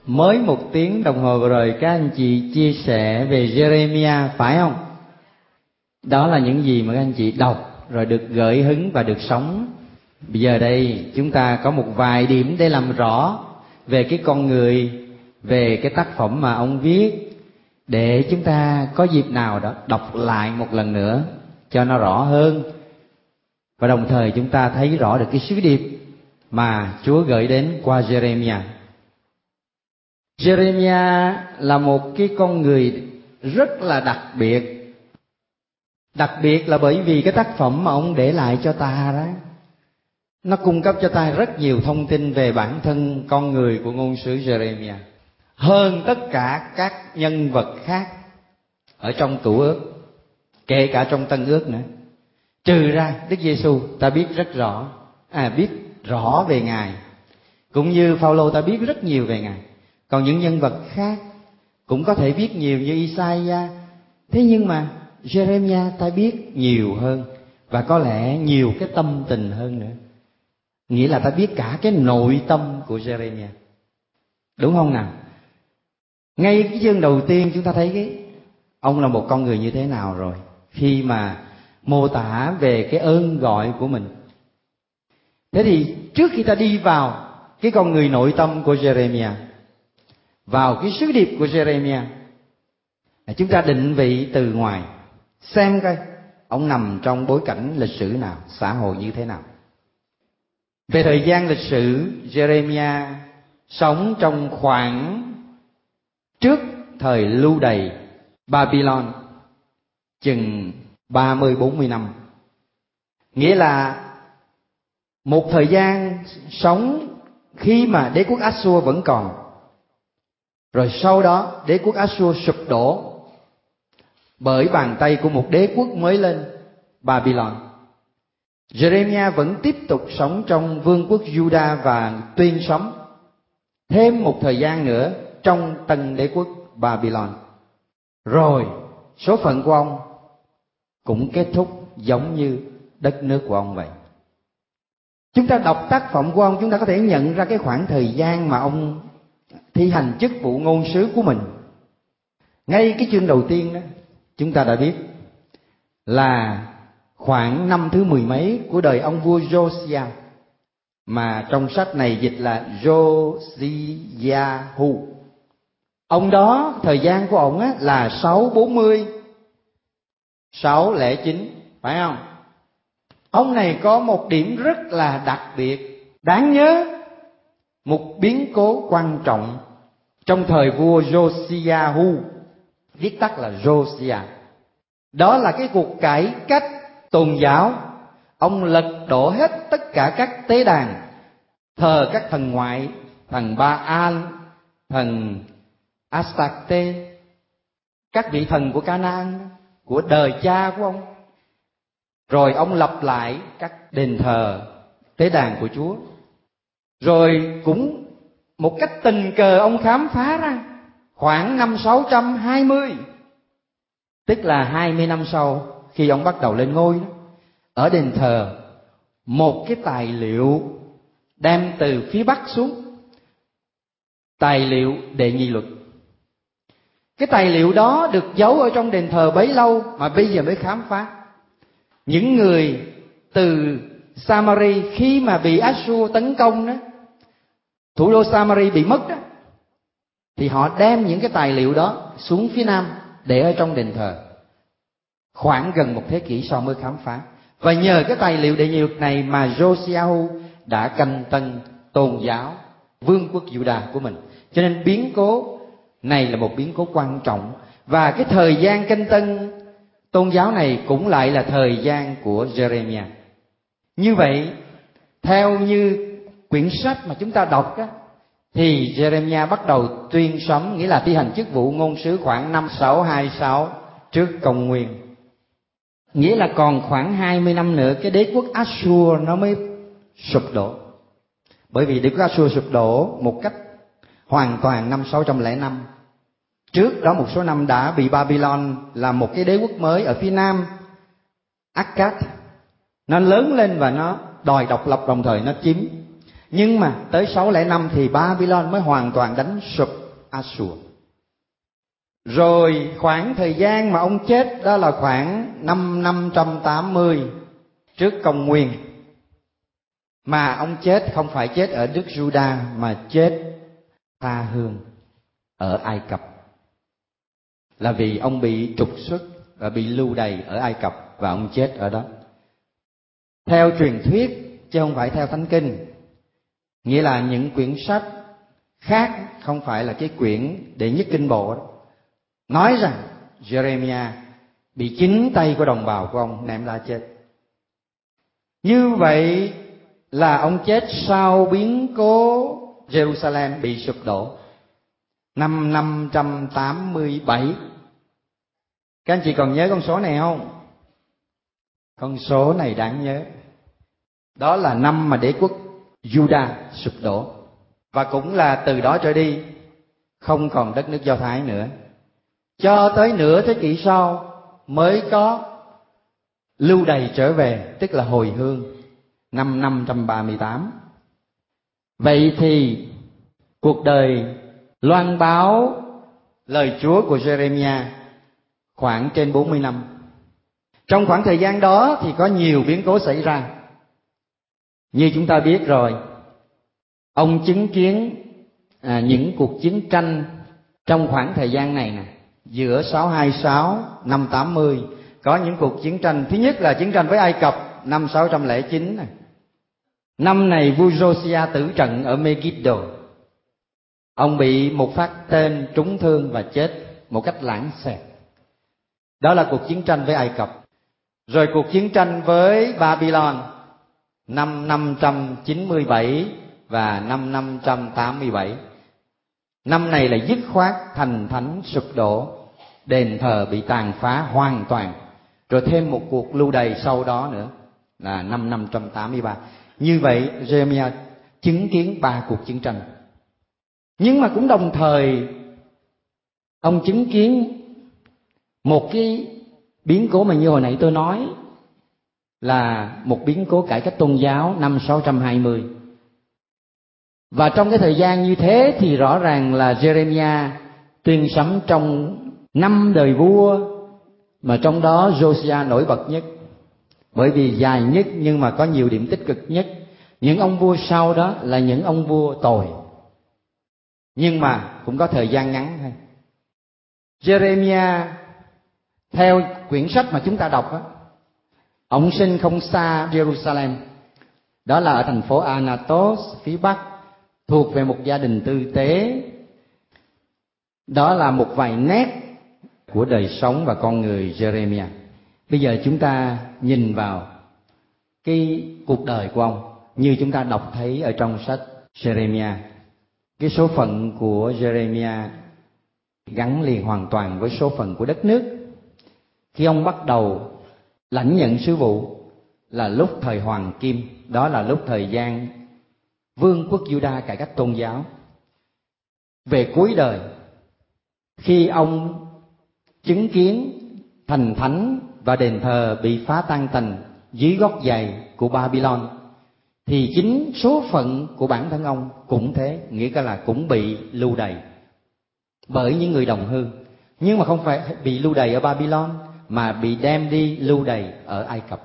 Mới 1 tiếng đồng hồ vừa rồi các anh chị chia sẻ về Jeremiah phải không? Đó là những gì mà các anh chị đọc rồi được gợi hứng và được sống. Bây giờ đây chúng ta có một vài điểm để làm rõ về cái con người, về cái tác phẩm mà ông viết, để chúng ta có dịp nào đó đọc lại một lần nữa cho nó rõ hơn. Và đồng thời chúng ta thấy rõ được cái sứ điệp mà Chúa gửi đến qua Jeremiah. Jeremiah là một cái con người rất là đặc biệt. Đặc biệt là bởi vì cái tác phẩm mà ông để lại cho ta đó, nó cung cấp cho ta rất nhiều thông tin về bản thân con người của ngôn sứ Jeremiah, hơn tất cả các nhân vật khác ở trong Cựu Ước, kể cả trong Tân Ước nữa. Trừ ra Đức Giêsu ta biết rất rõ, biết rõ về Ngài, cũng như Phaolô ta biết rất nhiều về Ngài. Còn những nhân vật khác cũng có thể biết nhiều như Isaiah, thế nhưng mà Jeremiah ta biết nhiều hơn, và có lẽ nhiều cái tâm tình hơn nữa. Nghĩa là ta biết cả cái nội tâm của Jeremiah, đúng không nào? Ngay cái chương đầu tiên chúng ta thấy ông là một con người như thế nào rồi, khi mà mô tả về cái ơn gọi của mình. Thế thì trước khi ta đi vào cái con người nội tâm của Jeremiah, vào cái sứ điệp của Jeremiah, chúng ta định vị từ ngoài, xem coi ông nằm trong bối cảnh lịch sử nào, xã hội như thế nào. Về thời gian lịch sử, Jeremiah sống trong khoảng trước thời lưu đày Babylon chừng 30-40 năm. Nghĩa là một thời gian sống khi mà đế quốc Assur vẫn còn. Rồi sau đó đế quốc Assur sụp đổ bởi bàn tay của một đế quốc mới lên, Babylon. Jeremiah vẫn tiếp tục sống trong vương quốc Judah và tuyên sống thêm một thời gian nữa trong tân đế quốc Babylon. Rồi số phận của ông cũng kết thúc giống như đất nước của ông vậy. Chúng ta đọc tác phẩm của ông, chúng ta có thể nhận ra cái khoảng thời gian mà ông thi hành chức vụ ngôn sứ của mình. Ngay cái chương đầu tiên đó, chúng ta đã biết là khoảng năm thứ 10 mấy của đời ông vua Josiah, mà trong sách này dịch là Josiah-hu. Ông đó, thời gian của ông á là 640, 609, phải không? Ông này có một điểm rất là đặc biệt, đáng nhớ, một biến cố quan trọng trong thời vua Josiah-hu, viết tắt là Josiah. Đó là cái cuộc cải cách tôn giáo. Ông lật đổ hết tất cả các tế đàn, thờ các thần ngoại, thần Baal, thần Astarte, các vị thần của Canaan, của đời cha của ông. Rồi ông lập lại các đền thờ, tế đàn của Chúa. Rồi cũng một cách tình cờ ông khám phá ra khoảng năm 620, tức là 20 năm sau khi ông bắt đầu lên ngôi đó, ở đền thờ một cái tài liệu đem từ phía Bắc xuống, tài liệu Đệ Nhị Luật. Cái tài liệu đó được giấu ở trong đền thờ bấy lâu mà bây giờ mới khám phá. Những người từ Samari khi mà bị Assur tấn công đó, thủ đô Samari bị mất đó, thì họ đem những cái tài liệu đó xuống phía Nam để ở trong đền thờ. Khoảng gần một thế kỷ sau mới khám phá. Và nhờ cái tài liệu Đệ Nhị Luật này mà Josiah đã canh tân tôn giáo vương quốc Judah của mình. Cho nên biến cố này là một biến cố quan trọng. Và cái thời gian canh tân tôn giáo này cũng lại là thời gian của Jeremiah. Như vậy, theo như quyển sách mà chúng ta đọc á, thì Jeremiah bắt đầu tuyên sống, nghĩa là thi hành chức vụ ngôn sứ khoảng năm 626 trước công nguyên. Nghĩa là còn khoảng 20 năm nữa cái đế quốc Assur nó mới sụp đổ. Bởi vì đế quốc Assur sụp đổ một cách hoàn toàn năm 605. Trước đó một số năm đã bị Babylon là một cái đế quốc mới ở phía nam, Akkad, nó lớn lên và nó đòi độc lập, đồng thời nó chiếm. Nhưng mà tới 605 thì Babylon mới hoàn toàn đánh sụp Assur. Rồi khoảng thời gian mà ông chết đó là khoảng năm 580 trước công nguyên. Mà ông chết không phải chết ở nước Juda mà chết tha hương ở Ai Cập. Là vì ông bị trục xuất và bị lưu đày ở Ai Cập và ông chết ở đó. Theo truyền thuyết chứ không phải theo Thánh Kinh. Nghĩa là những quyển sách khác không phải là cái quyển đệ nhất kinh bộ đó, nói rằng Jeremiah bị chính tay của đồng bào của ông ném đá chết. Như vậy là ông chết sau biến cố Jerusalem bị sụp đổ năm 587. Các anh chị còn nhớ con số này không? Con số này đáng nhớ. Đó là năm mà đế quốc Juda sụp đổ. Và cũng là từ đó trở đi không còn đất nước Do Thái nữa. Cho tới nửa thế kỷ sau mới có lưu đày trở về, tức là hồi hương năm 538. Vậy thì cuộc đời loan báo lời Chúa của Jeremiah khoảng trên 40 năm. Trong khoảng thời gian đó thì có nhiều biến cố xảy ra. Như chúng ta biết rồi, ông chứng kiến những cuộc chiến tranh trong khoảng thời gian này nè. Giữa 626 năm 80 có những cuộc chiến tranh. Thứ nhất là chiến tranh với Ai Cập năm 609 này. Năm này vua Josiah tử trận ở Megiddo. Ông bị một phát tên trúng thương và chết một cách lãng xẹt. Đó là cuộc chiến tranh với Ai Cập. Rồi cuộc chiến tranh với Babylon năm 597 và năm 587. Năm này là dứt khoát thành thánh sụp đổ, đền thờ bị tàn phá hoàn toàn. Rồi thêm một cuộc lưu đày sau đó nữa là năm 583. Như vậy Jeremiah chứng kiến 3 cuộc chiến tranh. Nhưng mà cũng đồng thời ông chứng kiến một cái biến cố mà như hồi nãy tôi nói, là một biến cố cải cách tôn giáo năm 620. Và trong cái thời gian như thế thì rõ ràng là Jeremiah tuyên sấm trong 5 đời vua, mà trong đó Josiah nổi bật nhất, bởi vì dài nhất nhưng mà có nhiều điểm tích cực nhất. Những ông vua sau đó là những ông vua tồi, nhưng mà cũng có thời gian ngắn thôi. Jeremiah theo quyển sách mà chúng ta đọc đó, ông sinh không xa Jerusalem, đó là ở thành phố Anatos phía Bắc, thuộc về một gia đình tư tế. Đó là một vài nét của đời sống và con người Jeremiah. Bây giờ chúng ta nhìn vào cái cuộc đời của ông như chúng ta đọc thấy ở trong sách Jeremiah. Cái số phận của Jeremiah gắn liền hoàn toàn với số phận của đất nước. Khi ông bắt đầu lãnh nhận sứ vụ là lúc thời Hoàng Kim, đó là lúc thời gian vương quốc Juda cải cách tôn giáo. Về cuối đời, khi ông chứng kiến thành thánh và đền thờ bị phá tan tành dưới gót giày của Babylon, thì chính số phận của bản thân ông cũng thế, nghĩa là cũng bị lưu đày bởi những người đồng hương. Nhưng mà không phải bị lưu đày ở Babylon, mà bị đem đi lưu đày ở Ai Cập.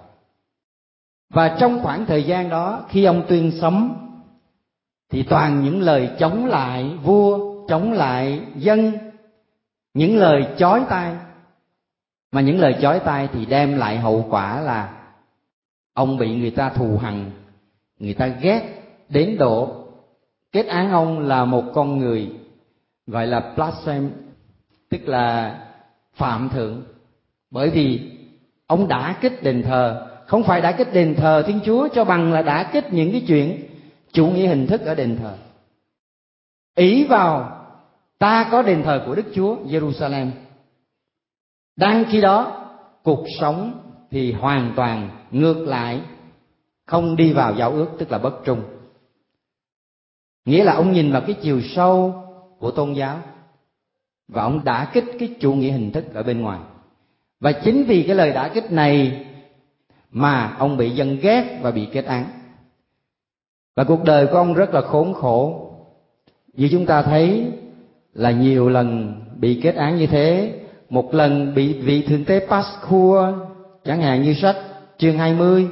Và trong khoảng thời gian đó, khi ông tuyên sấm thì toàn những lời chống lại vua, chống lại dân, những lời chói tai. Mà những lời chói tai thì đem lại hậu quả là ông bị người ta thù hằn, người ta ghét đến độ kết án ông là một con người gọi là blasphemy, tức là phạm thượng. Bởi vì ông đả kích đền thờ, không phải đả kích đền thờ Thiên Chúa, cho bằng là đả kích những cái chuyện chủ nghĩa hình thức ở đền thờ. Ý vào ta có đền thờ của Đức Chúa Jerusalem. Đang khi đó cuộc sống thì hoàn toàn ngược lại, không đi vào giao ước, tức là bất trung. Nghĩa là ông nhìn vào cái chiều sâu của tôn giáo và ông đả kích cái chủ nghĩa hình thức ở bên ngoài. Và chính vì cái lời đả kích này mà ông bị dân ghét và bị kết án. Và cuộc đời của ông rất là khốn khổ. Như chúng ta thấy là nhiều lần bị kết án như thế. Một lần bị vị thượng tế Pascua, chẳng hạn như sách chương 20,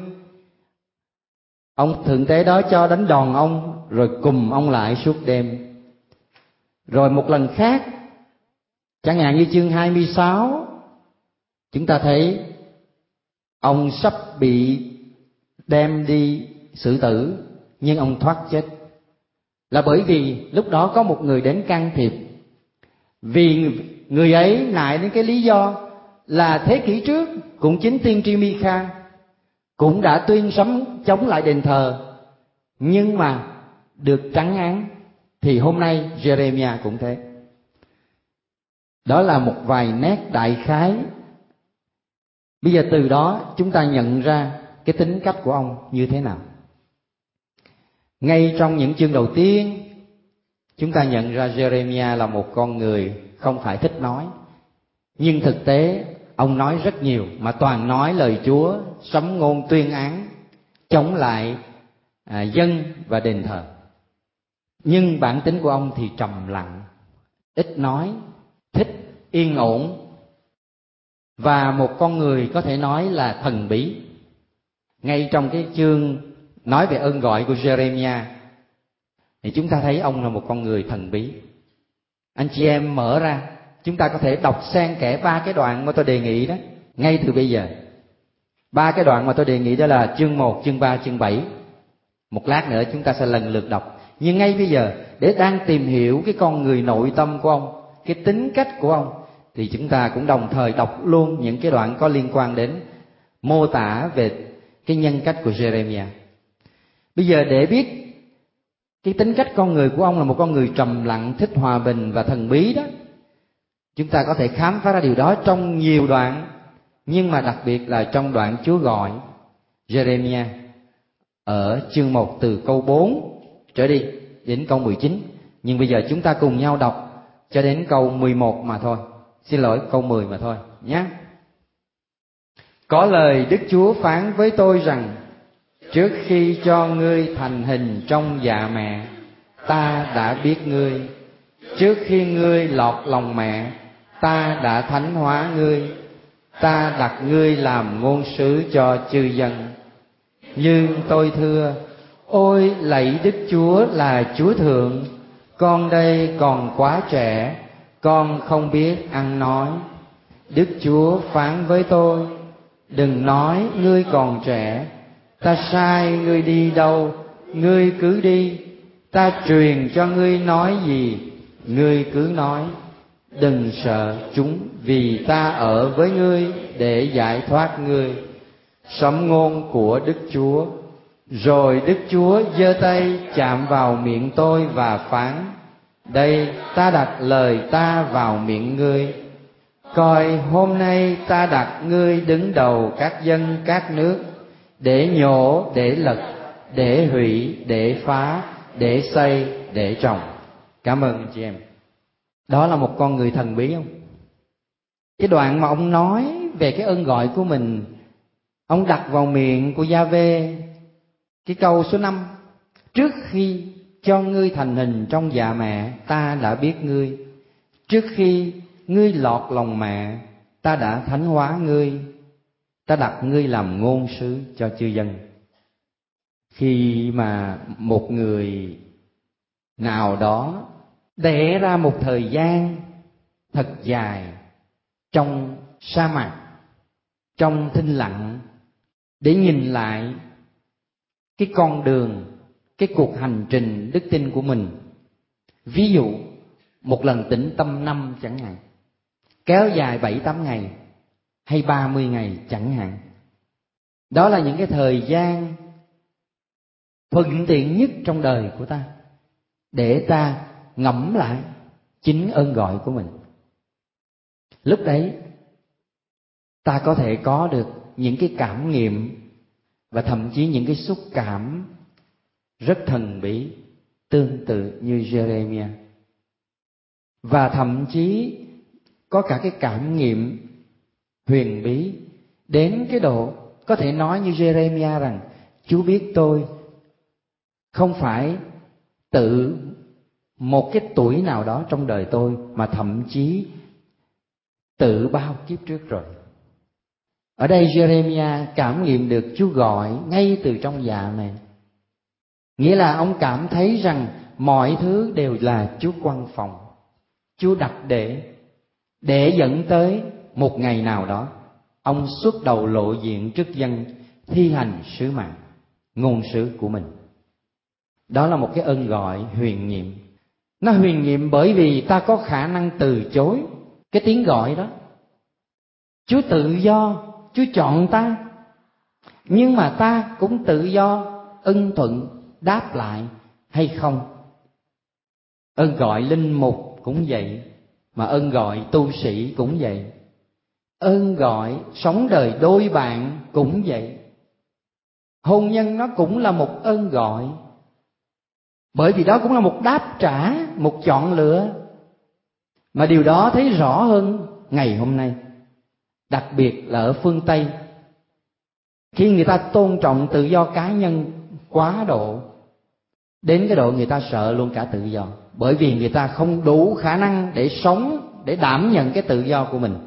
ông thượng tế đó cho đánh đòn ông rồi cùm ông lại suốt đêm. Rồi một lần khác, chẳng hạn như chương 26, chúng ta thấy ông sắp bị đem đi xử tử nhưng ông thoát chết. Là bởi vì lúc đó có một người đến can thiệp. Vì người ấy nại đến cái lý do là thế kỷ trước cũng chính tiên tri Mi-kha cũng đã tuyên sấm chống lại đền thờ, nhưng mà được trắng án. Thì hôm nay Jeremiah cũng thế. Đó là một vài nét đại khái. Bây giờ từ đó chúng ta nhận ra cái tính cách của ông như thế nào. Ngay trong những chương đầu tiên, chúng ta nhận ra Jeremiah là một con người không phải thích nói. Nhưng thực tế, ông nói rất nhiều, mà toàn nói lời Chúa, sấm ngôn tuyên án, chống lại dân và đền thờ. Nhưng bản tính của ông thì trầm lặng, ít nói, thích yên ổn, và một con người có thể nói là thần bí. Ngay trong cái chương nói về ơn gọi của Jeremiah thì chúng ta thấy ông là một con người thần bí. Anh chị em mở ra, chúng ta có thể đọc xen kẽ 3 cái đoạn mà tôi đề nghị đó, ngay từ bây giờ. 3 cái đoạn mà tôi đề nghị đó là chương 1, chương 3, chương 7. Một lát nữa chúng ta sẽ lần lượt đọc. Nhưng ngay bây giờ, để đang tìm hiểu cái con người nội tâm của ông, cái tính cách của ông, thì chúng ta cũng đồng thời đọc luôn những cái đoạn có liên quan đến mô tả về cái nhân cách của Jeremiah. Bây giờ để biết cái tính cách con người của ông là một con người trầm lặng, thích hòa bình và thần bí đó, chúng ta có thể khám phá ra điều đó trong nhiều đoạn, nhưng mà đặc biệt là trong đoạn Chúa gọi Jeremiah ở chương 1 từ câu 4 trở đi đến câu 19. Nhưng bây giờ chúng ta cùng nhau đọc cho đến câu 11 mà thôi. Xin lỗi, câu 10 mà thôi nhé. Có lời Đức Chúa phán với tôi rằng: trước khi cho ngươi thành hình trong dạ mẹ, ta đã biết ngươi. Trước khi ngươi lọt lòng mẹ, ta đã thánh hóa ngươi. Ta đặt ngươi làm ngôn sứ cho chư dân. Nhưng tôi thưa: ôi lạy Đức Chúa là Chúa thượng, con đây còn quá trẻ, con không biết ăn nói. Đức Chúa phán với tôi: đừng nói ngươi còn trẻ. Ta sai ngươi đi đâu, ngươi cứ đi. Ta truyền cho ngươi nói gì, ngươi cứ nói. Đừng sợ chúng, vì ta ở với ngươi để giải thoát ngươi. Sấm ngôn của Đức Chúa. Rồi Đức Chúa giơ tay chạm vào miệng tôi và phán: đây, ta đặt lời ta vào miệng ngươi. Coi, hôm nay ta đặt ngươi đứng đầu các dân các nước, để nhổ, để lật, để hủy, để phá, để xây, để trồng. Cảm ơn anh chị em. Đó là một con người thần bí không? Cái đoạn mà ông nói về cái ơn gọi của mình, ông đặt vào miệng của Gia-vê cái câu số 5: trước khi cho ngươi thành hình trong dạ mẹ, ta đã biết ngươi. Trước khi ngươi lọt lòng mẹ, ta đã thánh hóa ngươi. Ta đặt ngươi làm ngôn sứ cho chư dân. Khi mà một người nào đó đẻ ra một thời gian thật dài trong sa mạc, trong thinh lặng, để nhìn lại cái con đường, cái cuộc hành trình đức tin của mình. Ví dụ một lần tĩnh tâm năm chẳng hạn, kéo dài 7-8 ngày hay 30 ngày chẳng hạn. Đó là những cái thời gian thuận tiện nhất trong đời của ta để ta ngẫm lại chính ơn gọi của mình. Lúc đấy ta có thể có được những cái cảm nghiệm và thậm chí những cái xúc cảm rất thần bí, tương tự như Jeremiah. Và thậm chí có cả cái cảm nghiệm huyền bí đến cái độ có thể nói như Jeremiah rằng: Chúa biết tôi không phải tự một cái tuổi nào đó trong đời tôi, mà thậm chí tự bao kiếp trước rồi. Ở đây Jeremiah cảm nghiệm được Chúa gọi ngay từ trong dạ này. Nghĩa là ông cảm thấy rằng mọi thứ đều là Chúa quăng phòng, Chúa đặt để dẫn tới một ngày nào đó ông xuất đầu lộ diện trước dân, thi hành sứ mạng, ngôn sứ của mình. Đó là một cái ơn gọi huyền nhiệm. Nó huyền nhiệm bởi vì ta có khả năng từ chối cái tiếng gọi đó. Chúa tự do, Chúa chọn ta, nhưng mà ta cũng tự do ưng thuận đáp lại hay không. Ơn gọi linh mục cũng vậy, mà ơn gọi tu sĩ cũng vậy. Ơn gọi sống đời đôi bạn cũng vậy. Hôn nhân nó cũng là một ơn gọi, bởi vì đó cũng là một đáp trả, một chọn lựa. Mà điều đó thấy rõ hơn ngày hôm nay, đặc biệt là ở phương Tây, khi người ta tôn trọng tự do cá nhân quá độ, đến cái độ người ta sợ luôn cả tự do, bởi vì người ta không đủ khả năng để sống, để đảm nhận cái tự do của mình.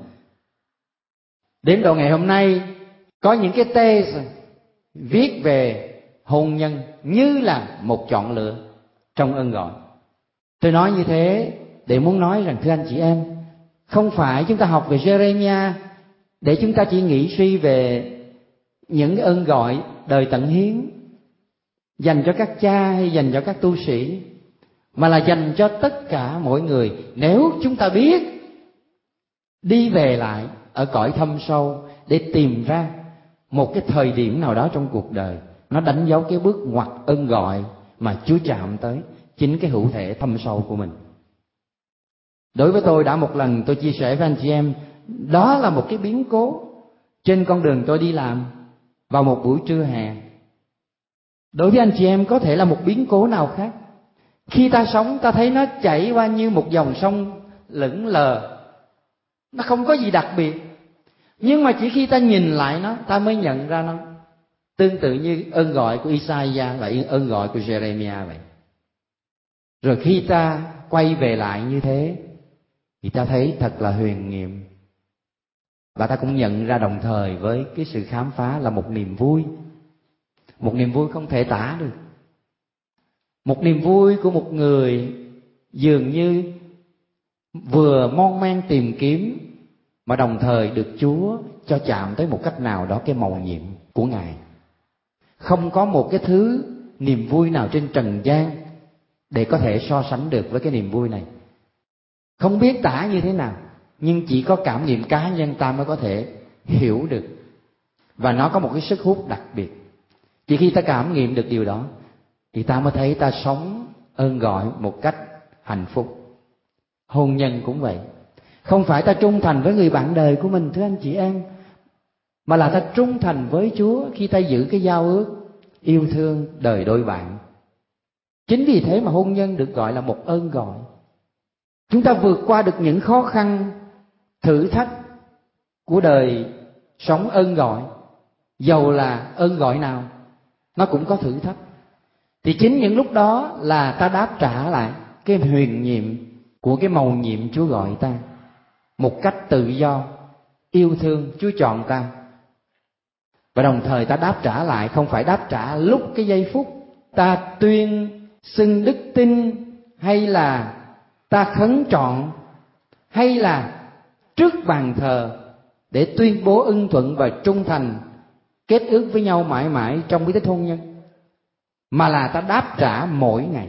Đến độ ngày hôm nay có những cái test viết về hôn nhân như là một chọn lựa trong ơn gọi. Tôi nói như thế để muốn nói rằng, thưa anh chị em, không phải chúng ta học về Jeremiah để chúng ta chỉ nghĩ suy về những ơn gọi đời tận hiến dành cho các cha hay dành cho các tu sĩ, mà là dành cho tất cả mọi người. Nếu chúng ta biết đi về lại ở cõi thâm sâu để tìm ra một cái thời điểm nào đó trong cuộc đời, nó đánh dấu cái bước ngoặt ơn gọi mà Chúa chạm tới chính cái hữu thể thâm sâu của mình. Đối với tôi, đã một lần tôi chia sẻ với anh chị em, đó là một cái biến cố trên con đường tôi đi làm vào một buổi trưa hè. Đối với anh chị em có thể là một biến cố nào khác. Khi ta sống, ta thấy nó chảy qua như một dòng sông lững lờ, nó không có gì đặc biệt. Nhưng mà chỉ khi ta nhìn lại nó, ta mới nhận ra nó tương tự như ơn gọi của Isaiah và ơn gọi của Jeremiah vậy. Rồi khi ta quay về lại như thế thì ta thấy thật là huyền nhiệm. Và ta cũng nhận ra đồng thời với cái sự khám phá là một niềm vui. Một niềm vui không thể tả được. Một niềm vui của một người dường như vừa mon men tìm kiếm, mà đồng thời được Chúa cho chạm tới một cách nào đó cái mầu nhiệm của Ngài. Không có một cái thứ niềm vui nào trên trần gian để có thể so sánh được với cái niềm vui này. Không biết tả như thế nào, nhưng chỉ có cảm nghiệm cá nhân ta mới có thể hiểu được. Và nó có một cái sức hút đặc biệt. Chỉ khi ta cảm nghiệm được điều đó thì ta mới thấy ta sống ơn gọi một cách hạnh phúc. Hôn nhân cũng vậy. Không phải ta trung thành với người bạn đời của mình, thưa anh chị em, mà là ta trung thành với Chúa khi ta giữ cái giao ước yêu thương đời đôi bạn. Chính vì thế mà hôn nhân được gọi là một ơn gọi. Chúng ta vượt qua được những khó khăn, thử thách của đời sống ơn gọi, dầu là ơn gọi nào, nó cũng có thử thách. Thì chính những lúc đó là ta đáp trả lại cái huyền nhiệm của cái mầu nhiệm Chúa gọi ta một cách tự do, yêu thương Chúa chọn ta. Và đồng thời ta đáp trả lại, không phải đáp trả lúc cái giây phút ta tuyên xưng đức tin, hay là ta khấn trọn, hay là trước bàn thờ để tuyên bố ưng thuận và trung thành, kết ước với nhau mãi mãi trong bí tích hôn nhân, mà là ta đáp trả mỗi ngày.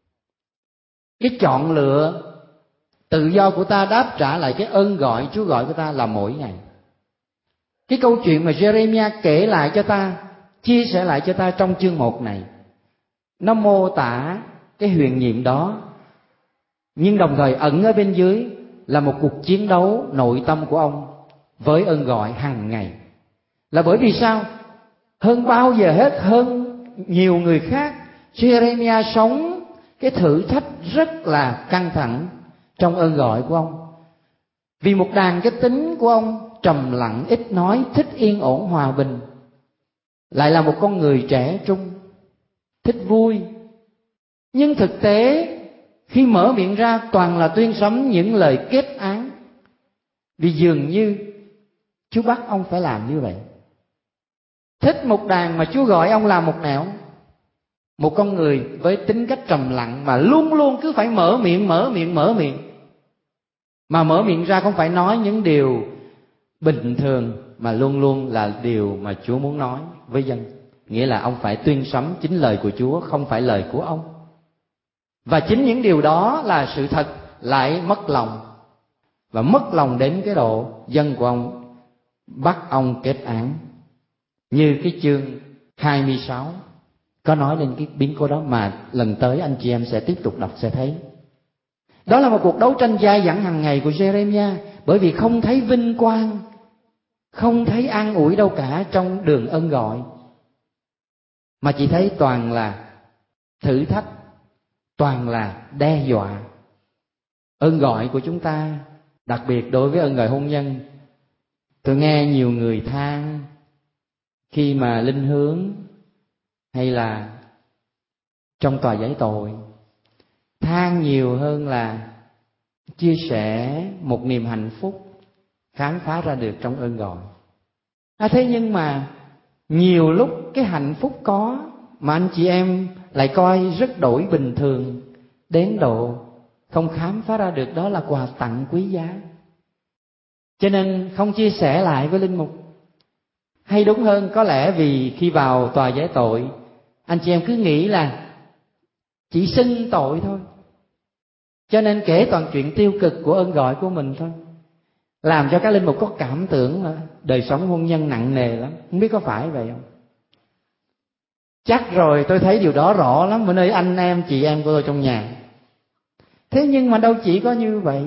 Cái chọn lựa tự do của ta đáp trả lại cái ơn gọi Chúa gọi của ta là mỗi ngày. Cái câu chuyện mà Jeremiah kể lại cho ta, chia sẻ lại cho ta trong chương 1 này, nó mô tả cái huyền nhiệm đó, nhưng đồng thời ẩn ở bên dưới là một cuộc chiến đấu nội tâm của ông với ơn gọi hàng ngày. Là bởi vì sao? Hơn bao giờ hết, hơn nhiều người khác, Jeremiah sống cái thử thách rất là căng thẳng trong ơn gọi của ông. Vì một đàn cái tính của ông trầm lặng, ít nói, thích yên ổn hòa bình, lại là một con người trẻ trung, thích vui, Nhưng thực tế khi mở miệng ra toàn là tuyên sấm những lời kết án. Vì dường như Chúa bắt ông phải làm như vậy. Thích một đàn mà Chúa gọi ông làm một nẻo. Một con người với tính cách trầm lặng mà luôn luôn cứ phải mở miệng. Mà mở miệng ra không phải nói những điều bình thường, mà luôn luôn là điều mà Chúa muốn nói với dân. Nghĩa là ông phải tuyên sấm chính lời của Chúa, không phải lời của ông. Và chính những điều đó là sự thật lại mất lòng. Và mất lòng đến cái độ dân của ông bắt ông kết án. Như cái chương 26 có nói lên cái biến cố đó, mà lần tới anh chị em sẽ tiếp tục đọc sẽ thấy. Đó là một cuộc đấu tranh dai dẳng hàng ngày của Giê-rê-mi-a, bởi vì không thấy vinh quang, không thấy an ủi đâu cả trong đường ơn gọi, mà chỉ thấy toàn là thử thách, toàn là đe dọa. Ơn gọi của chúng ta, đặc biệt đối với ơn gọi hôn nhân, tôi nghe nhiều người than khi mà linh hướng hay là trong tòa giải tội, than nhiều hơn là chia sẻ một niềm hạnh phúc khám phá ra được trong ơn gọi. Thế nhưng mà nhiều lúc cái hạnh phúc có mà anh chị em lại coi rất đổi bình thường, đến độ không khám phá ra được đó là quà tặng quý giá, cho nên không chia sẻ lại với linh mục. Hay đúng hơn, có lẽ vì khi vào tòa giải tội, anh chị em cứ nghĩ là chỉ xưng tội thôi, cho nên kể toàn chuyện tiêu cực của ơn gọi của mình thôi, làm cho các linh mục có cảm tưởng là đời sống hôn nhân nặng nề lắm. Không biết có phải vậy không? Chắc rồi, tôi thấy điều đó rõ lắm ở nơi anh em chị em của tôi trong nhà. Thế nhưng mà đâu chỉ có như vậy.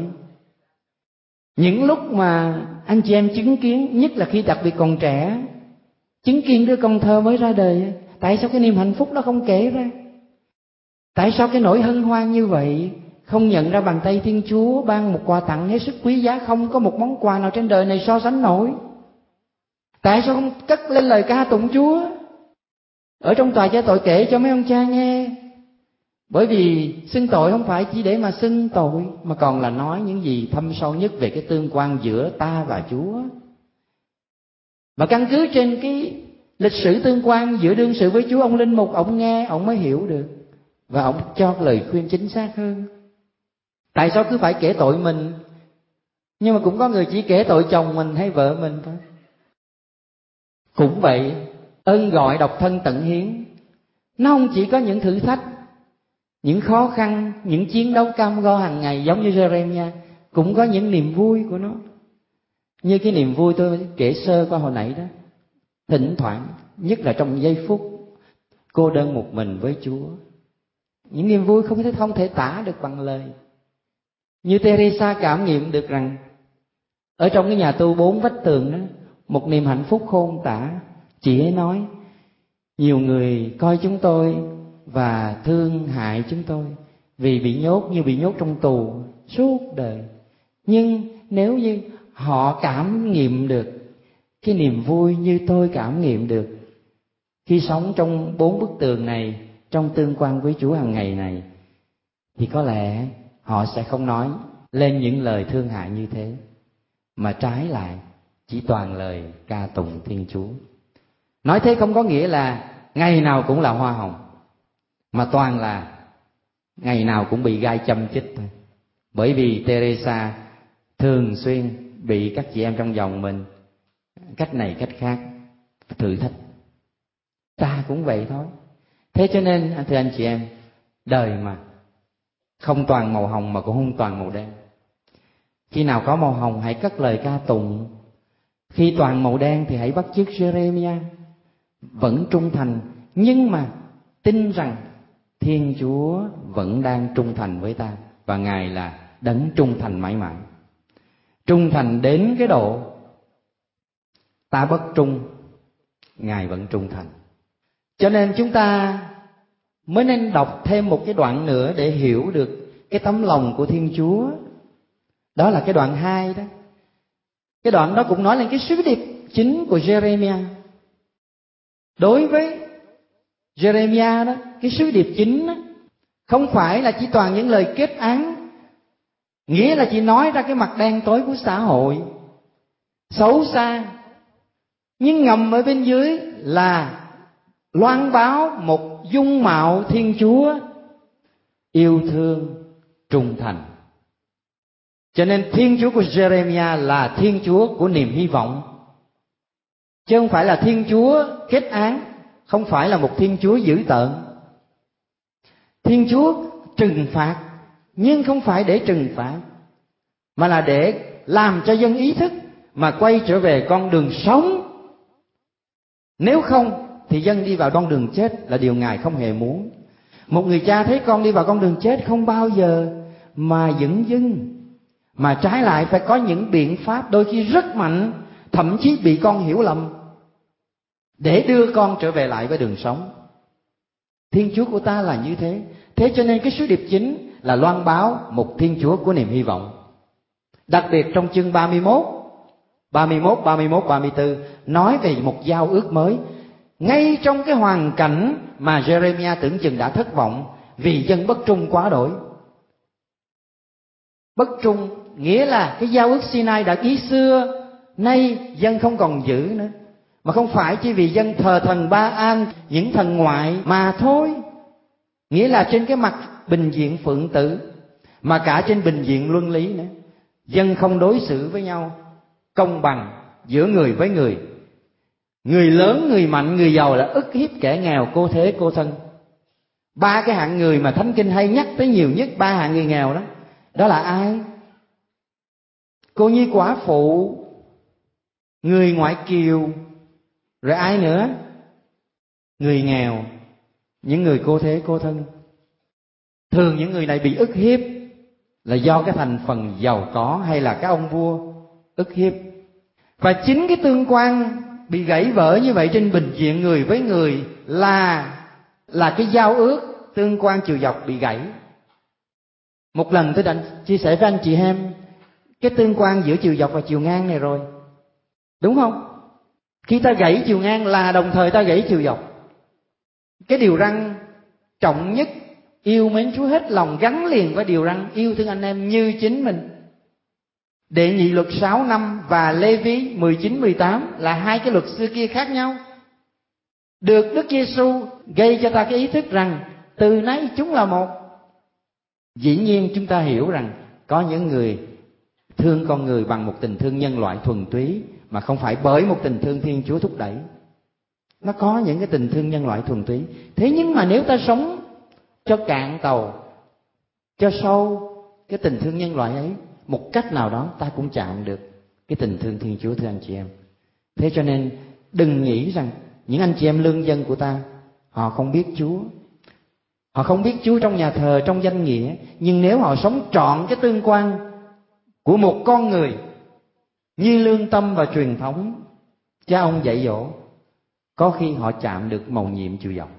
Những lúc mà anh chị em chứng kiến, nhất là khi đặc biệt còn trẻ, chứng kiến đứa con thơ mới ra đời, tại sao cái niềm hạnh phúc đó không kể ra? Tại sao cái nỗi hân hoan như vậy không nhận ra bàn tay Thiên Chúa ban một quà tặng hết sức quý giá, không có một món quà nào trên đời này so sánh nổi? Tại sao không cất lên lời ca tụng Chúa ở trong tòa giải tội kể cho mấy ông cha nghe? Bởi vì xưng tội không phải chỉ để mà xưng tội, mà còn là nói những gì thâm sâu nhất về cái tương quan giữa ta và Chúa. Và căn cứ trên cái lịch sử tương quan giữa đương sự với Chúa, ông linh mục ông nghe, ông mới hiểu được, và ông cho lời khuyên chính xác hơn. Tại sao cứ phải kể tội mình, nhưng mà cũng có người chỉ kể tội chồng mình hay vợ mình thôi. Cũng vậy, ơn gọi độc thân tận hiến, nó không chỉ có những thử thách, những khó khăn, những chiến đấu cam go hàng ngày giống như Giê-rê-mi-a, cũng có những niềm vui của nó. Như cái niềm vui tôi kể sơ qua hồi nãy đó, thỉnh thoảng, nhất là trong giây phút cô đơn một mình với Chúa, những niềm vui không thể tả được bằng lời. Như Teresa cảm nghiệm được rằng ở trong cái nhà tu 4 vách tường đó, một niềm hạnh phúc khôn tả. Chị ấy nói, nhiều người coi chúng tôi và thương hại chúng tôi vì bị nhốt trong tù suốt đời. Nhưng nếu như họ cảm nghiệm được cái niềm vui như tôi cảm nghiệm được khi sống trong 4 bức tường này, trong tương quan với Chúa hàng ngày này, thì có lẽ họ sẽ không nói lên những lời thương hại như thế, mà trái lại chỉ toàn lời ca tụng Thiên Chúa. Nói thế không có nghĩa là ngày nào cũng là hoa hồng, mà toàn là ngày nào cũng bị gai châm chích thôi. Bởi vì Teresa thường xuyên bị các chị em trong dòng mình cách này cách khác thử thách. Ta cũng vậy thôi. Thế cho nên thưa anh chị em, đời mà không toàn màu hồng mà cũng không toàn màu đen. Khi nào có màu hồng hãy cất lời ca tụng, khi toàn màu đen thì hãy bắt chước Giê-rê-mi-a, vẫn trung thành, nhưng mà tin rằng Thiên Chúa vẫn đang trung thành với ta, và Ngài là đấng trung thành mãi mãi. Trung thành đến cái độ ta bất trung, Ngài vẫn trung thành. Cho nên chúng ta mới nên đọc thêm một cái đoạn nữa để hiểu được cái tấm lòng của Thiên Chúa. Đó là cái đoạn 2 đó. Cái đoạn đó cũng nói lên cái sứ điệp chính của Giê-rê-mi-a. Đối với Giê-rê-mi-a đó, cái sứ điệp chính đó, không phải là chỉ toàn những lời kết án, nghĩa là chỉ nói ra cái mặt đen tối của xã hội, xấu xa, nhưng ngầm ở bên dưới là loan báo một dung mạo Thiên Chúa yêu thương, trung thành. Cho nên Thiên Chúa của Jeremiah là Thiên Chúa của niềm hy vọng, chứ không phải là Thiên Chúa kết án, không phải là một Thiên Chúa dữ tợn. Thiên Chúa trừng phạt, nhưng không phải để trừng phạt, mà là để làm cho dân ý thức mà quay trở về con đường sống. Nếu không thì dân đi vào con đường chết là điều Ngài không hề muốn. Một người cha thấy con đi vào con đường chết không bao giờ mà dửng dưng, mà trái lại phải có những biện pháp đôi khi rất mạnh, thậm chí bị con hiểu lầm, để đưa con trở về lại với đường sống. Thiên Chúa của ta là như thế. Thế cho nên cái sứ điệp chính là loan báo một Thiên Chúa của niềm hy vọng. Đặc biệt trong chương 31, 34 nói về một giao ước mới. Ngay trong cái hoàn cảnh mà Jeremiah tưởng chừng đã thất vọng vì dân bất trung quá đổi. Bất trung nghĩa là cái giao ước Sinai đã ký xưa, nay dân không còn giữ nữa. Mà không phải chỉ vì dân thờ thần Ba-an, những thần ngoại mà thôi. Nghĩa là trên cái mặt bình diện phượng tử, mà cả trên bình diện luân lý nữa. Dân không đối xử với nhau công bằng giữa người với người. Người lớn, người mạnh, người giàu là ức hiếp kẻ nghèo, cô thế, cô thân. Ba cái hạng người mà Thánh Kinh hay nhắc tới nhiều nhất, ba hạng người nghèo đó. Đó là ai? Cô nhi quả phụ, người ngoại kiều, rồi ai nữa? Người nghèo, những người cô thế, cô thân. Thường những người này bị ức hiếp là do cái thành phần giàu có hay là cái ông vua ức hiếp. Và chính cái tương quan bị gãy vỡ như vậy trên bình diện người với người là cái giao ước tương quan chiều dọc bị gãy. Một lần tôi đã chia sẻ với anh chị em cái tương quan giữa chiều dọc và chiều ngang này rồi, đúng không? Khi ta gãy chiều ngang là đồng thời ta gãy chiều dọc. Cái điều răn trọng nhất, yêu mến Chúa hết lòng, gắn liền với điều răn yêu thương anh em như chính mình. Đệ nhị luật 6 năm và Lê Ví 19-18 là hai cái luật xưa kia khác nhau. Được Đức Giêsu gây cho ta cái ý thức rằng từ nay chúng là một. Dĩ nhiên chúng ta hiểu rằng có những người thương con người bằng một tình thương nhân loại thuần túy, mà không phải bởi một tình thương Thiên Chúa thúc đẩy. Nó có những cái tình thương nhân loại thuần túy. Thế nhưng mà nếu ta sống cho cạn tàu, cho sâu cái tình thương nhân loại ấy, một cách nào đó ta cũng chạm được cái tình thương Thiên Chúa, thưa anh chị em. Thế cho nên đừng nghĩ rằng những anh chị em lương dân của ta, họ không biết Chúa. Họ không biết Chúa trong nhà thờ, trong danh nghĩa. Nhưng nếu họ sống trọn cái tương quan của một con người như lương tâm và truyền thống cha ông dạy dỗ, có khi họ chạm được mầu nhiệm chiều dọc.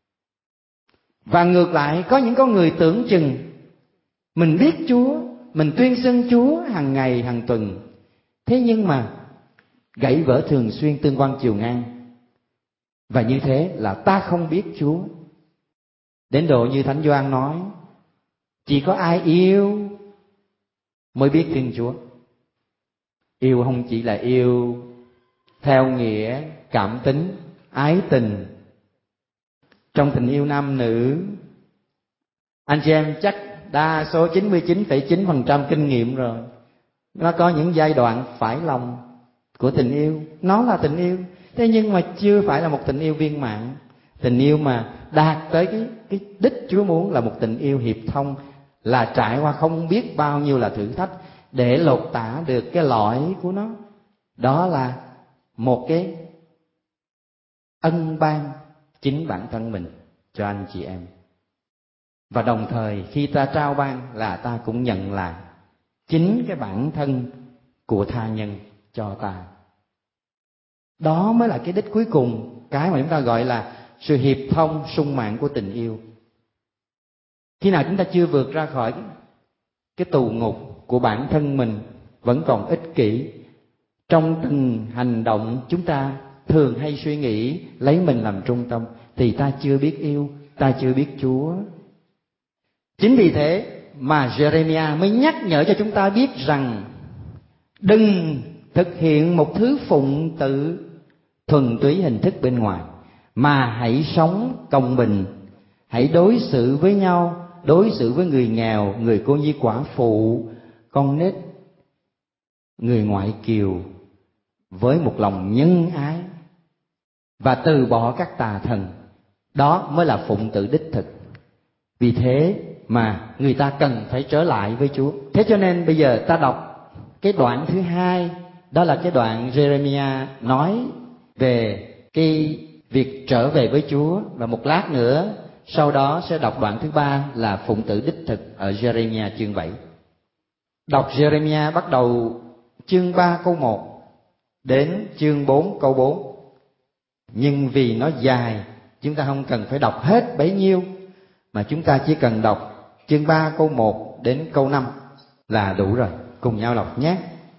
Và ngược lại, có những con người tưởng chừng mình biết Chúa, mình tuyên xưng Chúa hàng ngày, hàng tuần, thế nhưng mà gãy vỡ thường xuyên tương quan chiều ngang. Và như thế là ta không biết Chúa. Đến độ như Thánh Gioan nói, chỉ có ai yêu mới biết Thiên Chúa. Yêu không chỉ là yêu theo nghĩa cảm tính, ái tình. Trong tình yêu nam nữ, anh chị em chắc đa số 99,9% kinh nghiệm rồi. Nó có những giai đoạn phải lòng của tình yêu. Nó là tình yêu, thế nhưng mà chưa phải là một tình yêu viên mãn. Tình yêu mà đạt tới cái đích Chúa muốn là một tình yêu hiệp thông, là trải qua không biết bao nhiêu là thử thách để lột tả được cái lõi của nó. Đó là một cái ân ban chính bản thân mình cho anh chị em. Và đồng thời khi ta trao ban là ta cũng nhận lại chính cái bản thân của tha nhân cho ta. Đó mới là cái đích cuối cùng, cái mà chúng ta gọi là sự hiệp thông sung mãn của tình yêu. Khi nào chúng ta chưa vượt ra khỏi cái tù ngục của bản thân mình vẫn còn ích kỷ, trong từng hành động chúng ta thường hay suy nghĩ lấy mình làm trung tâm, thì ta chưa biết yêu, ta chưa biết Chúa. Chính vì thế mà Jeremiah mới nhắc nhở cho chúng ta biết rằng đừng thực hiện một thứ phụng tự thuần túy hình thức bên ngoài, mà hãy sống công bình, hãy đối xử với nhau, đối xử với người nghèo, người cô nhi quả phụ, con nít, người ngoại kiều với một lòng nhân ái, và từ bỏ các tà thần. Đó mới là phụng tự đích thực. Vì thế mà người ta cần phải trở lại với Chúa. Thế cho nên bây giờ ta đọc cái đoạn thứ hai, đó là cái đoạn Jeremiah nói về cái việc trở về với Chúa. Và một lát nữa sau đó sẽ đọc đoạn thứ ba là phụng tự đích thực ở Jeremiah chương 7. Đọc Jeremiah bắt đầu chương 3 câu 1 đến chương 4 câu 4. Nhưng vì nó dài, chúng ta không cần phải đọc hết bấy nhiêu, mà chúng ta chỉ cần đọc chương 3 câu 1 đến câu 5 là đủ rồi. Cùng nhau đọc nhé.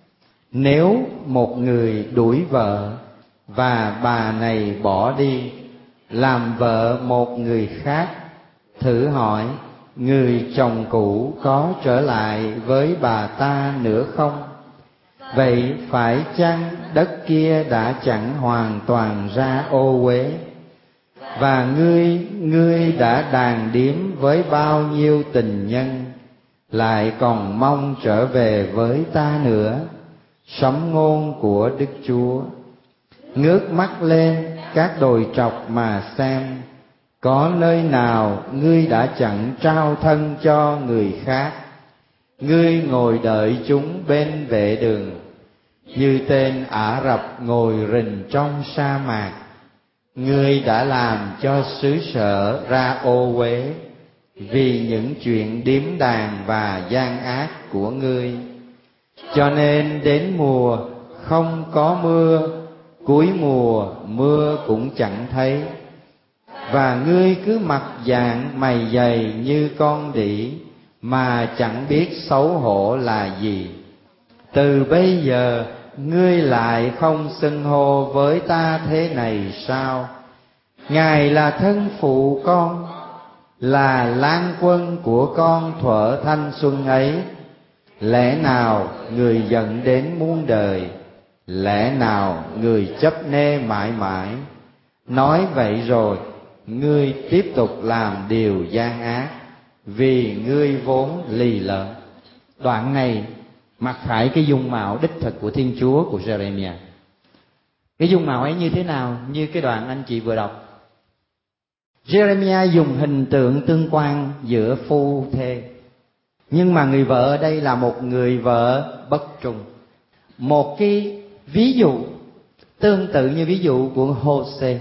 Nếu một người đuổi vợ và bà này bỏ đi làm vợ một người khác, thử hỏi người chồng cũ có trở lại với bà ta nữa không? Vậy phải chăng đất kia đã chẳng hoàn toàn ra ô uế? Và ngươi đã đàn điếm với bao nhiêu tình nhân, lại còn mong trở về với ta nữa? Sấm ngôn của Đức Chúa. Ngước mắt lên các đồi trọc mà xem, có nơi nào ngươi đã chẳng trao thân cho người khác? Ngươi ngồi đợi chúng bên vệ đường, như tên Ả Rập ngồi rình trong sa mạc. Ngươi đã làm cho xứ sở ra ô uế vì những chuyện điếm đàn và gian ác của ngươi. Cho nên đến mùa không có mưa, cuối mùa mưa cũng chẳng thấy. Và ngươi cứ mặc dạng mày dày như con đĩ, mà chẳng biết xấu hổ là gì. Từ bây giờ ngươi lại không xưng hô với ta thế này sao? Ngài là thân phụ con, là lang quân của con thuở thanh xuân ấy. Lẽ nào người giận đến muôn đời, lẽ nào người chấp nê mãi mãi? Nói vậy rồi ngươi tiếp tục làm điều gian ác, vì ngươi vốn lì lợm. Đoạn này mặc phải cái dung mạo đích thực của Thiên Chúa của Jeremiah. Cái dung mạo ấy như thế nào? Như cái đoạn anh chị vừa đọc. Jeremiah dùng hình tượng tương quan giữa phu thê, nhưng mà người vợ ở đây là một người vợ bất trung. Một cái ví dụ tương tự như ví dụ của Hô-sê.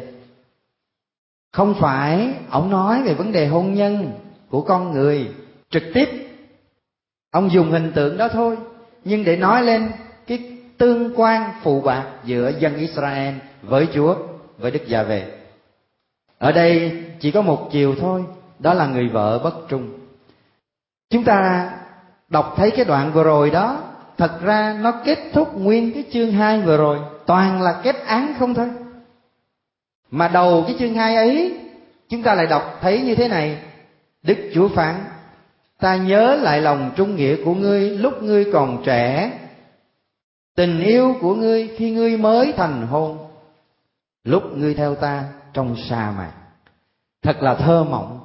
Không phải ông nói về vấn đề hôn nhân của con người trực tiếp, ông dùng hình tượng đó thôi, nhưng để nói lên cái tương quan phụ bạc giữa dân Israel với Chúa, với Đức Già-về. Ở đây chỉ có một chiều thôi, đó là người vợ bất trung. Chúng ta đọc thấy cái đoạn vừa rồi đó, thật ra nó kết thúc nguyên cái chương 2 vừa rồi, toàn là kết án không thôi. Mà đầu cái chương 2 ấy, chúng ta lại đọc thấy như thế này. Đức Chúa phán: ta nhớ lại lòng trung nghĩa của ngươi lúc ngươi còn trẻ, tình yêu của ngươi khi ngươi mới thành hôn, lúc ngươi theo ta trong sa mạc. Thật là thơ mộng.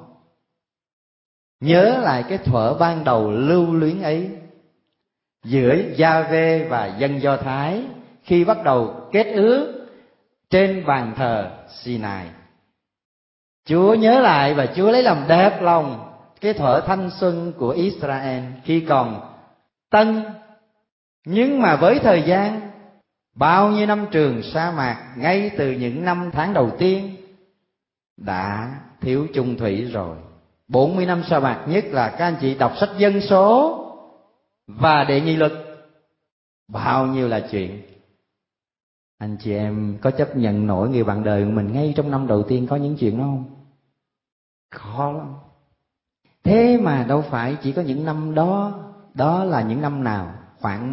Nhớ lại cái thuở ban đầu lưu luyến ấy giữa Gia-vê và dân Do Thái khi bắt đầu kết ước trên bàn thờ Sinai. Chúa nhớ lại và Chúa lấy làm đẹp lòng cái thuở thanh xuân của Israel khi còn tân. Nhưng mà với thời gian, bao nhiêu năm trường sa mạc, ngay từ những năm tháng đầu tiên đã thiếu chung thủy rồi. 40 năm sa mạc, nhất là các anh chị đọc sách Dân số và Đệ Nhị Luật, bao nhiêu là chuyện. Anh chị em có chấp nhận nổi người bạn đời của mình ngay trong năm đầu tiên có những chuyện đó không? Khó lắm. Thế mà đâu phải chỉ có những năm đó. Đó là những năm nào? Khoảng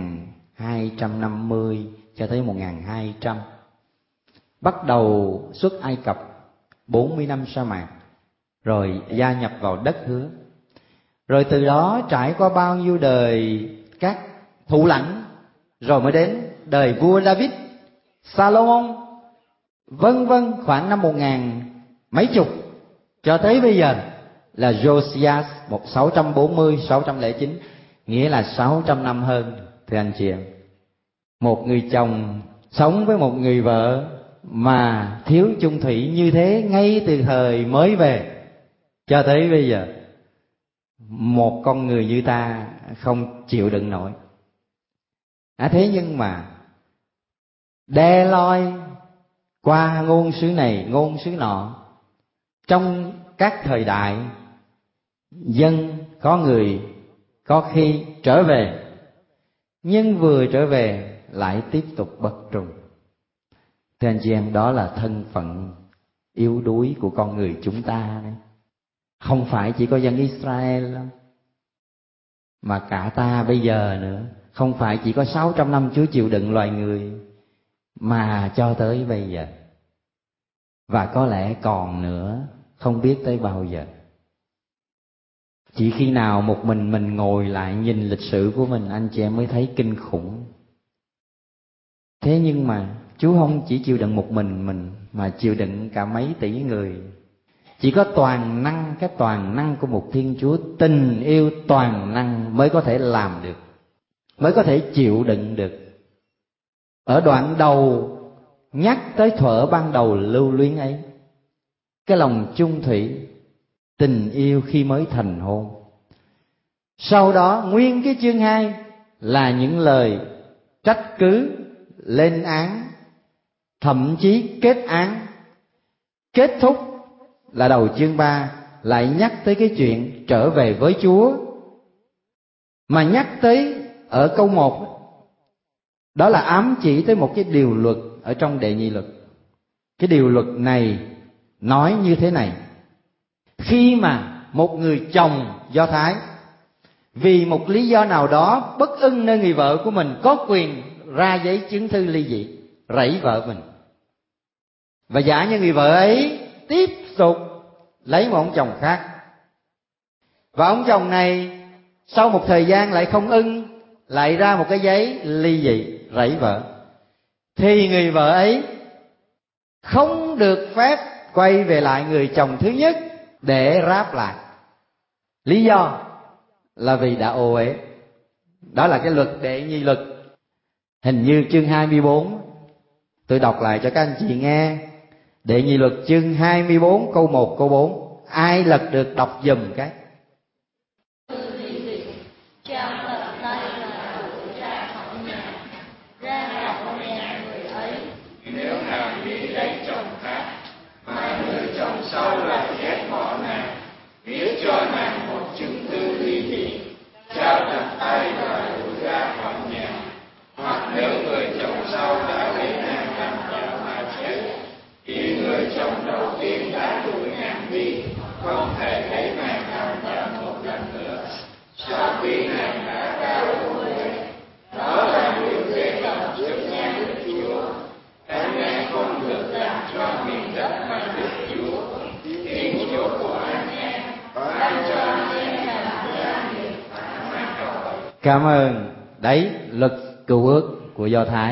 1250 cho tới 1200. Bắt đầu xuất Ai Cập, 40 năm sa mạc, rồi gia nhập vào đất hứa. Rồi từ đó trải qua bao nhiêu đời các thủ lãnh, rồi mới đến đời vua David, Salomon, vân vân, khoảng năm 1000 mấy chục cho tới bây giờ là Josias 640-609, nghĩa là 600 năm hơn. Thưa anh chị em, một người chồng sống với một người vợ mà thiếu chung thủy như thế ngay từ thời mới về cho tới bây giờ, một con người như ta không chịu đựng nổi. Thế nhưng mà đe loi qua ngôn sứ này ngôn sứ nọ, trong các thời đại dân có người có khi trở về, nhưng vừa trở về lại tiếp tục bất trung. Thưa anh chị em, đó là thân phận yếu đuối của con người chúng ta đấy. Không phải chỉ có dân Israel đâu, mà cả ta bây giờ nữa. Không phải chỉ có 600 năm Chúa chịu đựng loài người, mà cho tới bây giờ. Và có lẽ còn nữa, không biết tới bao giờ. Chỉ khi nào một mình ngồi lại nhìn lịch sử của mình, anh chị em mới thấy kinh khủng. Thế nhưng mà Chúa không chỉ chịu đựng một mình mà chịu đựng cả mấy tỷ người. Chỉ có toàn năng, cái toàn năng của một Thiên Chúa, tình yêu toàn năng mới có thể làm được, mới có thể chịu đựng được. Ở đoạn đầu nhắc tới thuở ban đầu lưu luyến ấy, cái lòng chung thủy, tình yêu khi mới thành hôn. Sau đó nguyên cái chương 2 là những lời trách cứ, lên án, thậm chí kết án. Kết thúc là đầu chương 3 lại nhắc tới cái chuyện trở về với Chúa. Mà nhắc tới ở câu 1, đó là ám chỉ tới một cái điều luật ở trong Đệ Nhị Luật. Cái điều luật này nói như thế này: khi mà một người chồng Do Thái vì một lý do nào đó bất ưng nơi người vợ của mình, có quyền ra giấy chứng thư ly dị, rẫy vợ mình. Và giả như người vợ ấy tiếp tục lấy một ông chồng khác, và ông chồng này sau một thời gian lại không ưng, lại ra một cái giấy ly dị, rẫy vợ, thì người vợ ấy không được phép quay về lại người chồng thứ nhất để ráp lại. Lý do là vì đã ô uế. Đó là cái luật Đệ Nhị Luật. Hình như chương 24, tôi đọc lại cho các anh chị nghe. Đệ Nhị Luật chương 24 câu 1 câu 4. Ai lật được đọc giùm cái. Nếu nàng đi lấy chồng khác, mà người chồng sau lại ghét bỏ nàng, viết cho nàng một chứng thư ly dị, trao tận tay và đuổi ra khỏi nhà. Hoặc nếu người chồng sau đã lấy nàng làm vợ mà chết, thì người chồng đầu tiên đã đuổi nàng đi, không thể lấy nàng làm vợ một lần nữa. Sau khi nàng đã ra uế, đó là điều ghê tởm trước nhan Đức Chúa. Anh em không được làm cho miền đất mà Đức Chúa, Thiên Chúa của anh em, ban cho anh em làm gia nghiệp mà tội. Cảm ơn. Đấy, luật cựu ước của Do Thái.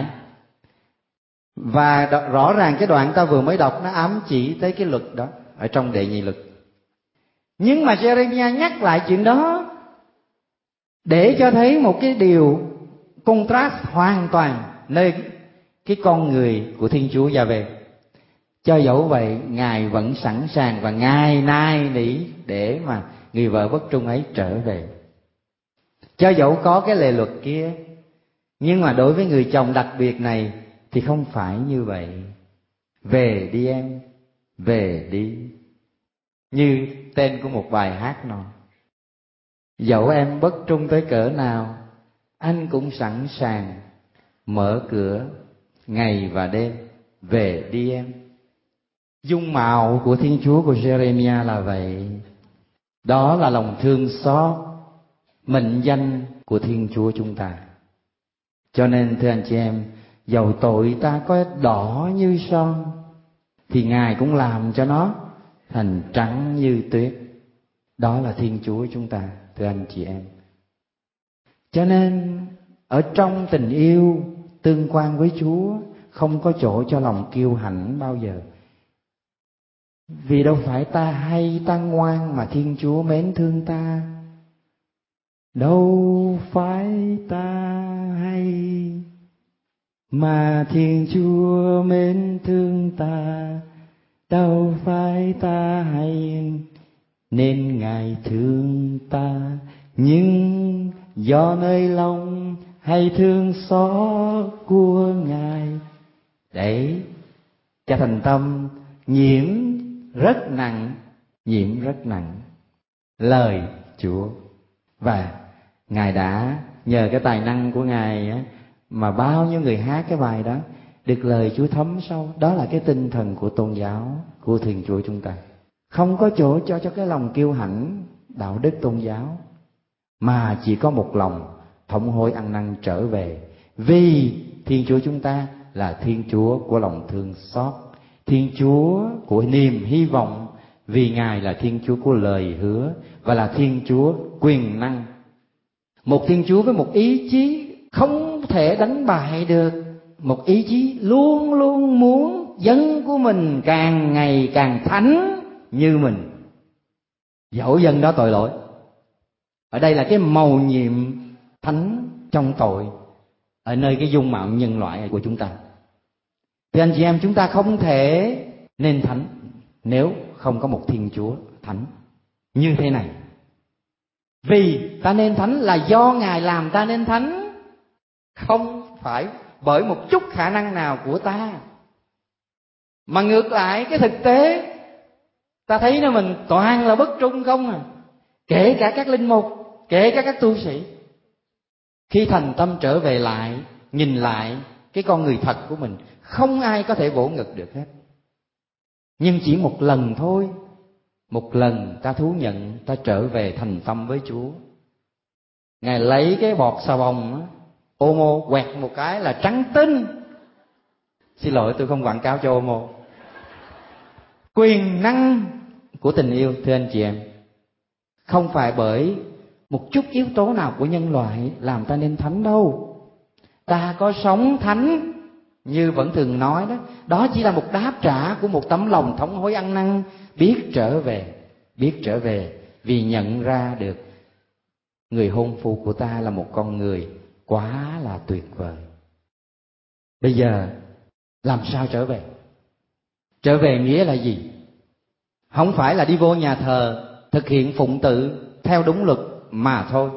Và rõ ràng cái đoạn ta vừa mới đọc nó ám chỉ tới cái luật đó ở trong Đệ Nhị Luật. Nhưng mà Jeremiah nhắc lại chuyện đó để cho thấy một cái điều contrast hoàn toàn nơi cái con người của Thiên Chúa Gia-ve. Cho dẫu vậy, Ngài vẫn sẵn sàng và Ngài nài nỉ để mà người vợ bất trung ấy trở về. Cho dẫu có cái lề luật kia, nhưng mà đối với người chồng đặc biệt này thì không phải như vậy. Về đi em, về đi. Như tên của một bài hát nói, dẫu em bất trung tới cỡ nào, anh cũng sẵn sàng mở cửa ngày và đêm, về đi em. Dung mạo của Thiên Chúa của Jeremiah là vậy. Đó là lòng thương xót, mệnh danh của Thiên Chúa chúng ta. Cho nên thưa anh chị em, dầu tội ta có đỏ như son, thì Ngài cũng làm cho nó thành trắng như tuyết. Đó là Thiên Chúa chúng ta. thưa anh chị em. Cho nên ở trong tình yêu tương quan với Chúa không có chỗ cho lòng kiêu hãnh bao giờ. Vì đâu phải ta hay ta ngoan mà Thiên Chúa mến thương ta. Đâu phải ta hay mà Thiên Chúa mến thương ta. Đâu phải ta hay nên Ngài thương ta, nhưng do nơi lòng hay thương xót của Ngài. Đấy, Cha Thành Tâm nhiễm rất nặng lời Chúa. Và Ngài đã nhờ cái tài năng của Ngài á, mà bao nhiêu người hát cái bài đó được lời Chúa thấm sâu. Đó là cái tinh thần của tôn giáo của Thiên Chúa chúng ta. Không có chỗ cho cái lòng kiêu hãnh đạo đức tôn giáo, mà chỉ có một lòng thống hối ăn năn trở về. Vì Thiên Chúa chúng ta là Thiên Chúa của lòng thương xót, Thiên Chúa của niềm hy vọng, vì Ngài là Thiên Chúa của lời hứa và là Thiên Chúa quyền năng. Một Thiên Chúa với một ý chí không thể đánh bại được, một ý chí luôn luôn muốn dân của mình càng ngày càng thánh như mình, dẫu dân đó tội lỗi. Ở đây là cái mầu nhiệm thánh trong tội ở nơi cái dung mạo nhân loại của chúng ta. Thì anh chị em, chúng ta không thể nên thánh nếu không có một Thiên Chúa thánh như thế này. Vì ta nên thánh là do Ngài làm ta nên thánh, không phải bởi một chút khả năng nào của ta. Mà ngược lại, cái thực tế ta thấy nó mình toàn là bất trung không à. Kể cả các linh mục, kể cả các tu sĩ, khi thành tâm trở về lại, nhìn lại cái con người thật của mình, không ai có thể vỗ ngực được hết. Nhưng chỉ một lần thôi, một lần ta thú nhận, ta trở về thành tâm với Chúa. Ngài lấy cái bọt xà bông Omo quẹt một cái là trắng tinh. Xin lỗi, tôi không quảng cáo cho Omo. Quyền năng của tình yêu, thưa anh chị em, không phải bởi một chút yếu tố nào của nhân loại làm ta nên thánh đâu. Ta có sống thánh như vẫn thường nói đó, đó chỉ là một đáp trả của một tấm lòng thống hối ăn năn, biết trở về vì nhận ra được người hôn phu của ta là một con người quá là tuyệt vời. Bây giờ làm sao trở về? Trở về nghĩa là gì? Không phải là đi vô nhà thờ thực hiện phụng tự theo đúng luật mà thôi.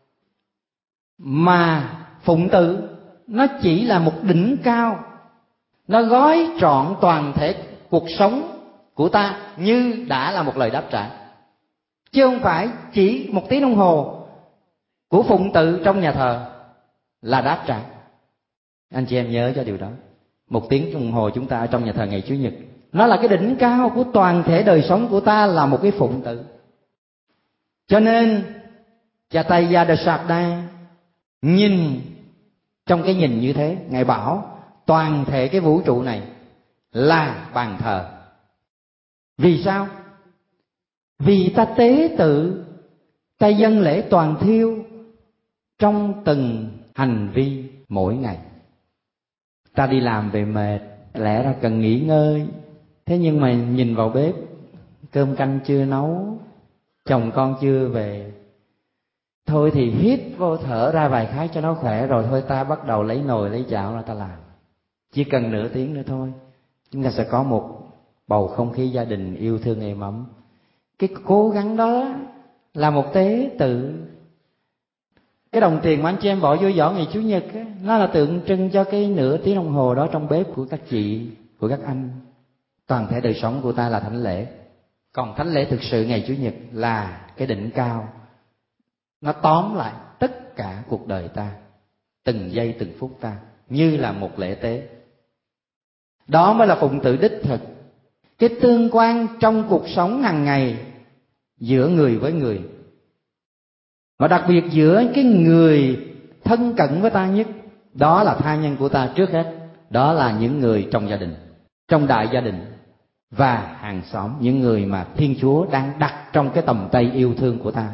Mà phụng tự nó chỉ là một đỉnh cao, nó gói trọn toàn thể cuộc sống của ta như đã là một lời đáp trả. Chứ không phải chỉ một tiếng đồng hồ của phụng tự trong nhà thờ là đáp trả. Anh chị em nhớ cho điều đó. Một tiếng đồng hồ chúng ta ở trong nhà thờ ngày Chủ nhật, nó là cái đỉnh cao của toàn thể đời sống của ta, là một cái phụng tự. Cho nên Cha Tây Gia Sạc nhìn trong cái nhìn như thế, Ngài bảo toàn thể cái vũ trụ này là bàn thờ. Vì sao? Vì ta tế tự, ta dâng lễ toàn thiêu trong từng hành vi mỗi ngày. Ta đi làm về mệt, lẽ ra cần nghỉ ngơi, thế nhưng mà nhìn vào bếp, cơm canh chưa nấu, chồng con chưa về, thôi thì hít vô thở ra vài cái cho nó khỏe, rồi thôi ta bắt đầu lấy nồi lấy chảo ra ta làm. Chỉ cần nửa tiếng nữa thôi, chúng ta sẽ có một bầu không khí gia đình yêu thương êm ấm. Cái cố gắng đó là một tế tự. Cái đồng tiền mà anh chị em bỏ vô giỏ ngày Chủ nhật á, nó là tượng trưng cho cái nửa tiếng đồng hồ đó trong bếp của các chị, của các anh. Toàn thể đời sống của ta là thánh lễ. Còn thánh lễ thực sự ngày Chủ nhật là cái đỉnh cao, nó tóm lại tất cả cuộc đời ta, từng giây từng phút ta, như là một lễ tế. Đó mới là phụng tự đích thực. Cái tương quan trong cuộc sống hàng ngày giữa người với người, và đặc biệt giữa cái người thân cận với ta nhất, đó là tha nhân của ta trước hết. Đó là những người trong gia đình, trong đại gia đình và hàng xóm, những người mà Thiên Chúa đang đặt trong cái tầm tay yêu thương của ta.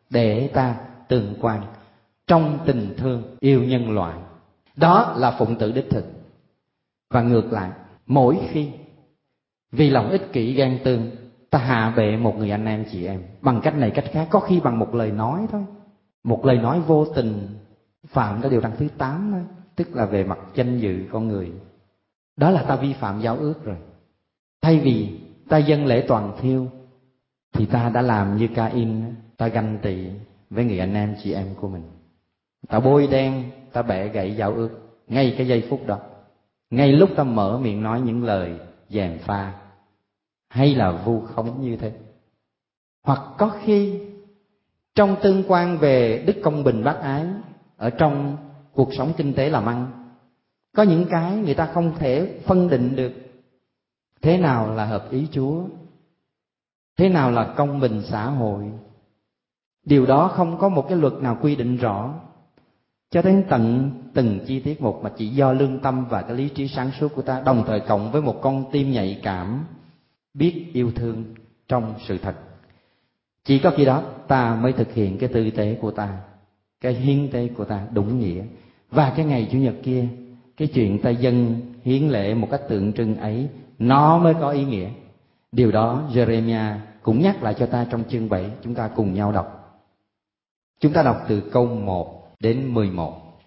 để ta tương quan trong tình thương yêu nhân loại. Đó là phụng tử đích thực. Và ngược lại, mỗi khi vì lòng ích kỷ ghen tương, ta hạ bệ một người anh em chị em bằng cách này cách khác, có khi bằng một lời nói thôi, một lời nói vô tình phạm cái điều răn thứ 8 thôi, tức là về mặt danh dự con người. Đó là ta vi phạm giao ước rồi. Thay vì ta dâng lễ toàn thiêu thì ta đã làm như Ca-in, ta ganh tị với người anh em chị em của mình. Ta bôi đen, ta bẻ gãy giao ước ngay cái giây phút đó, ngay lúc ta mở miệng nói những lời gièm pha hay là vu khống như thế. Hoặc có khi trong tương quan về đức công bình bác ái ở trong cuộc sống kinh tế làm ăn, có những cái người ta không thể phân định được thế nào là hợp ý Chúa, thế nào là công bình xã hội. Điều đó không có một cái luật nào quy định rõ cho đến tận từng chi tiết một, mà chỉ do lương tâm và cái lý trí sáng suốt của ta, đồng thời cộng với một con tim nhạy cảm biết yêu thương trong sự thật. Chỉ có khi đó ta mới thực hiện cái tư tế của ta, cái hiến tế của ta đúng nghĩa. Và cái ngày Chủ nhật kia, cái chuyện ta dâng hiến lễ một cách tượng trưng ấy, nó mới có ý nghĩa. Điều đó Jeremiah cũng nhắc lại cho ta trong chương 7. Chúng ta cùng nhau đọc. Chúng ta đọc từ câu 1 đến 11.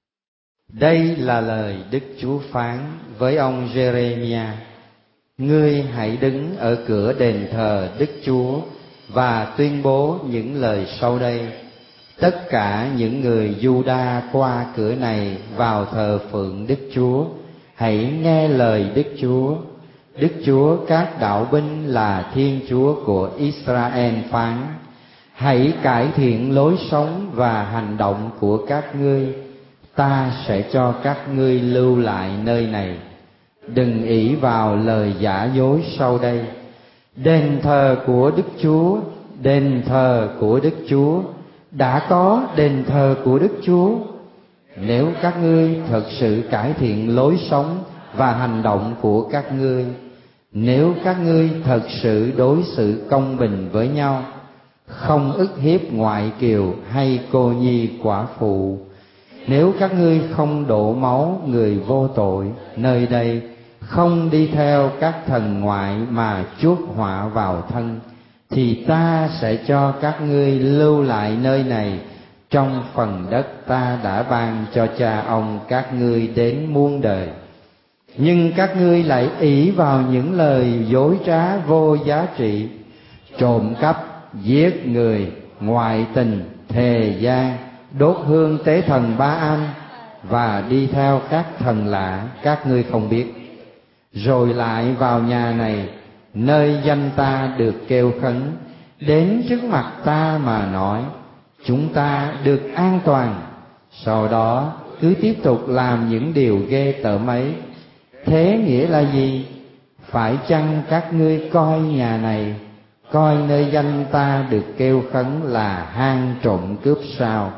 Đây là lời Đức Chúa phán với ông Jeremiah: Ngươi hãy đứng ở cửa đền thờ Đức Chúa và tuyên bố những lời sau đây. Tất cả những người Giu-đa qua cửa này vào thờ phượng Đức Chúa, hãy nghe lời Đức Chúa. Đức Chúa các đạo binh là Thiên Chúa của Israel phán: Hãy cải thiện lối sống và hành động của các ngươi, ta sẽ cho các ngươi lưu lại nơi này. Đừng ỷ vào lời giả dối sau đây. Đền thờ của Đức Chúa, đền thờ của Đức Chúa, đã có đền thờ của Đức Chúa. Nếu các ngươi thật sự cải thiện lối sống và hành động của các ngươi, nếu các ngươi thật sự đối xử công bình với nhau, không ức hiếp ngoại kiều hay cô nhi quả phụ, nếu các ngươi không đổ máu người vô tội nơi đây, không đi theo các thần ngoại mà chuốc họa vào thân, thì ta sẽ cho các ngươi lưu lại nơi này trong phần đất ta đã ban cho cha ông các ngươi đến muôn đời. Nhưng các ngươi lại ỷ vào những lời dối trá vô giá trị, trộm cắp, giết người, ngoại tình, thề gian, đốt hương tế thần Ba-al và đi theo các thần lạ các ngươi không biết. Rồi lại vào nhà này, nơi danh ta được kêu khấn, đến trước mặt ta mà nói: Chúng ta được an toàn. Sau đó cứ tiếp tục làm những điều ghê tởm ấy. Thế nghĩa là gì? Phải chăng các ngươi coi nhà này, coi nơi danh ta được kêu khấn là hang trộm cướp sao?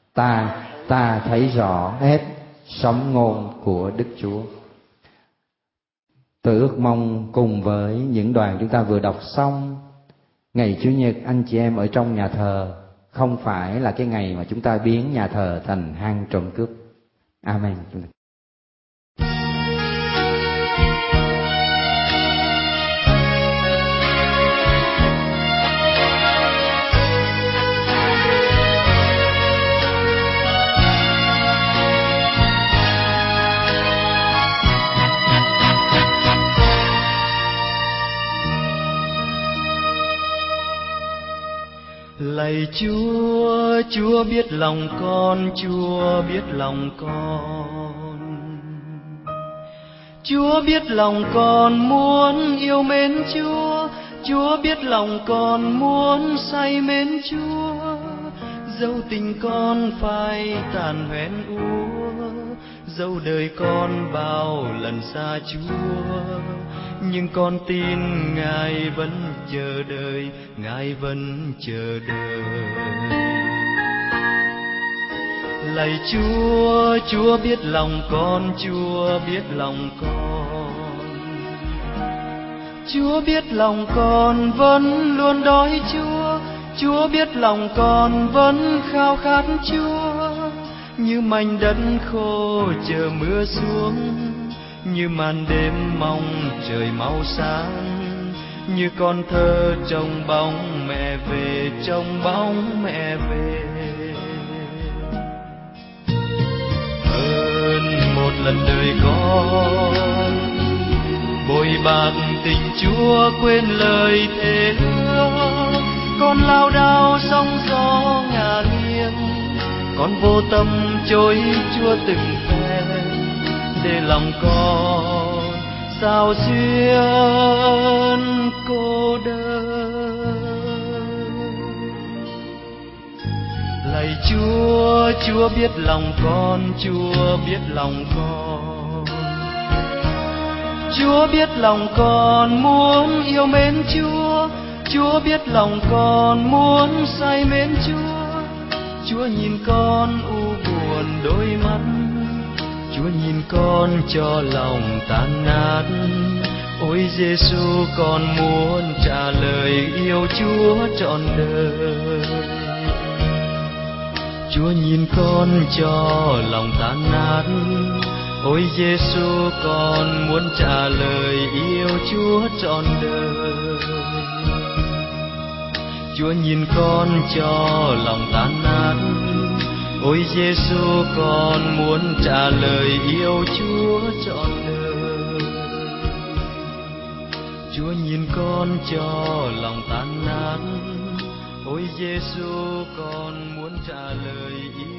Ta thấy rõ hết sấm ngôn của Đức Chúa. Tôi ước mong cùng với những đoàn chúng ta vừa đọc xong, ngày Chủ nhật anh chị em ở trong nhà thờ không phải là cái ngày mà chúng ta biến nhà thờ thành hang trộm cướp. Amen. Lạy Chúa, Chúa biết lòng con, Chúa biết lòng con. Chúa biết lòng con muốn yêu mến Chúa, Chúa biết lòng con muốn say mến Chúa. Dẫu tình con phai tàn hoen úa, dẫu đời con bao lần xa Chúa, nhưng con tin Ngài vẫn chờ đợi, Ngài vẫn chờ đợi. Lạy Chúa, Chúa biết lòng con, Chúa biết lòng con. Chúa biết lòng con vẫn luôn đói Chúa, Chúa biết lòng con vẫn khao khát Chúa, như mảnh đất khô chờ mưa xuống, như màn đêm mong trời mau sáng, như con thơ trông bóng mẹ về, trông bóng mẹ về. Hơn một lần đời con bội bạc tình Chúa, quên lời thề hứa, con lao đao sóng gió ngả nghiêng, con vô tâm chối Chúa từng phen, để lòng con sao xuyên cô đơn. Lạy Chúa, Chúa biết lòng con, Chúa biết lòng con, Chúa biết lòng con muốn yêu mến Chúa, Chúa biết lòng con muốn say mến Chúa. Chúa nhìn con u buồn đôi mắt, Chúa nhìn con cho lòng tan nát. Ôi Giêsu, con muốn trả lời yêu Chúa trọn đời. Chúa nhìn con cho lòng tan nát. Ôi Giêsu, con muốn trả lời yêu Chúa trọn đời. Chúa nhìn con cho lòng tan nát. Ôi Giêsu, con muốn trả lời yêu Chúa trọn đời. Chúa nhìn con cho lòng tan nát. Ôi Giêsu, con muốn trả lời yêu